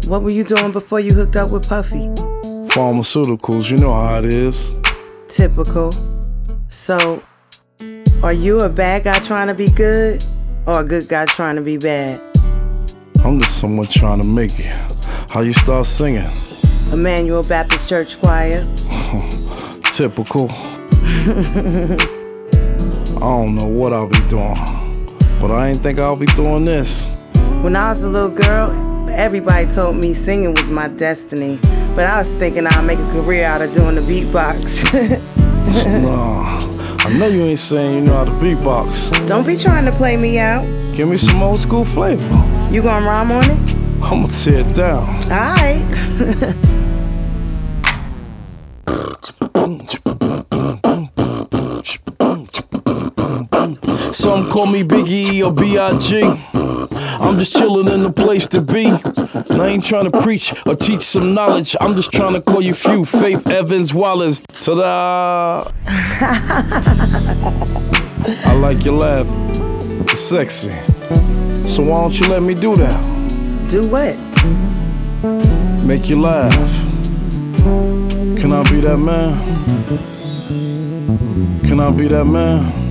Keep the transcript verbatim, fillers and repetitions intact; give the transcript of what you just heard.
What were you doing before you hooked up with Puffy? Pharmaceuticals, you know how it is. Typical. So, are you a bad guy trying to be good, or a good guy trying to be bad? I'm just someone trying to make it. How you start singing? Emmanuel Baptist Church Choir. Typical. I don't know what I'll be doing, but I ain't think I'll be doing this. When I was a little girl, everybody told me singing was my destiny, but I was thinking I'd make a career out of doing the beatbox. Nah, I know you ain't saying you know how to beatbox. Don't be trying to play me out. Give me some old school flavor. You gonna rhyme on it? I'ma tear it down. Alright. Some call me Biggie or B I G I'm just chillin' in the place to be. And I ain't trying to preach or teach some knowledge. I'm just trying to call you few. Faith Evans Wallace. Ta-da! I like your laugh. It's sexy. So why don't you let me do that? Do what? Make you laugh. Can I be that man? Can I be that man?